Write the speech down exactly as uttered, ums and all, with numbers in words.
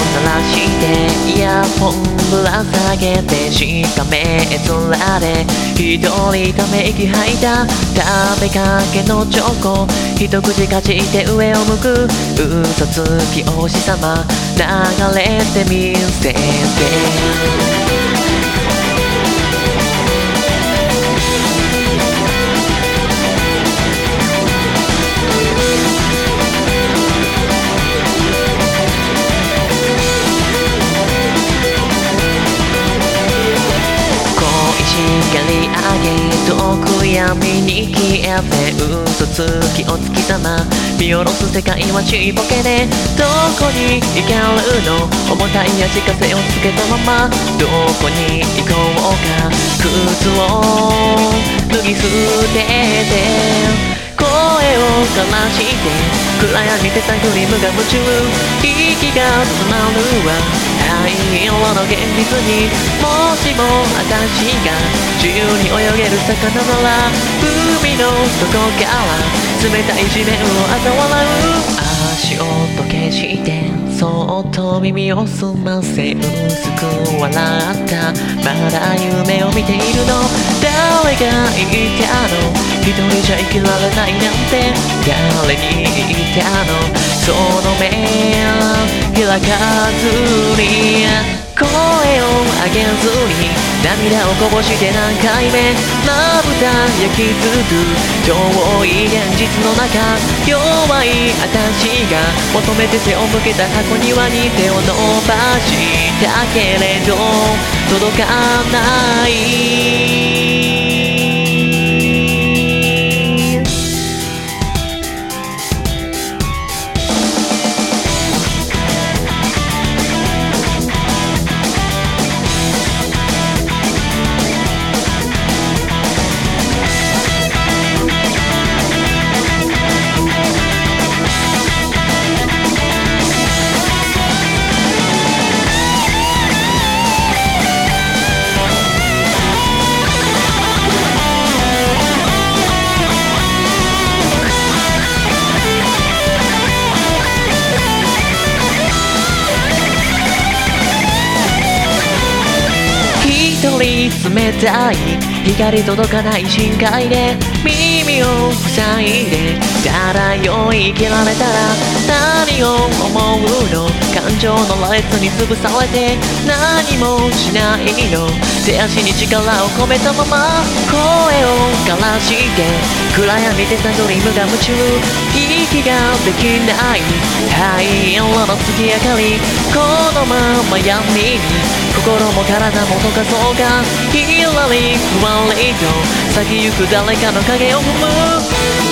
鳴らしてイヤホンぶら下げてしかめ面で一人ため息吐いた食べかけのチョコ一口かじって上を向く嘘つきおしさま流れてみせて光り上げ遠く闇に消えて嘘つきお月様見下ろす世界はちっぽけでどこに行けるの重たい足かせをつけたままどこに行こうか靴を脱ぎ捨てて声を枯らして暗闇で探り無我夢中息が詰まるわ灰色の現実にもしも私が自由に泳げる魚なら海の底から冷たい地面を嘲笑う足音消してそっと耳を澄ませ薄く笑ったまだ夢を見ているの誰が言ったの一人じゃ生きられないなんて誰に言ったのその目開かずに声を上げずに涙をこぼして何回目まぶた焼き付く遠い現実の中弱い私が求めて背を向けた箱庭に手を伸ばしたけれど届かない一人冷たい光届かない深海で耳を塞いでただよい生きられたら何を思うの感情の列に潰されて何もしないの手足に力を込めたまま声を枯らして暗闇で探り無我夢中息ができない灰色の月明かりこのまま闇に心も体も溶かそうかひらりふわりと先行く誰かの影を踏む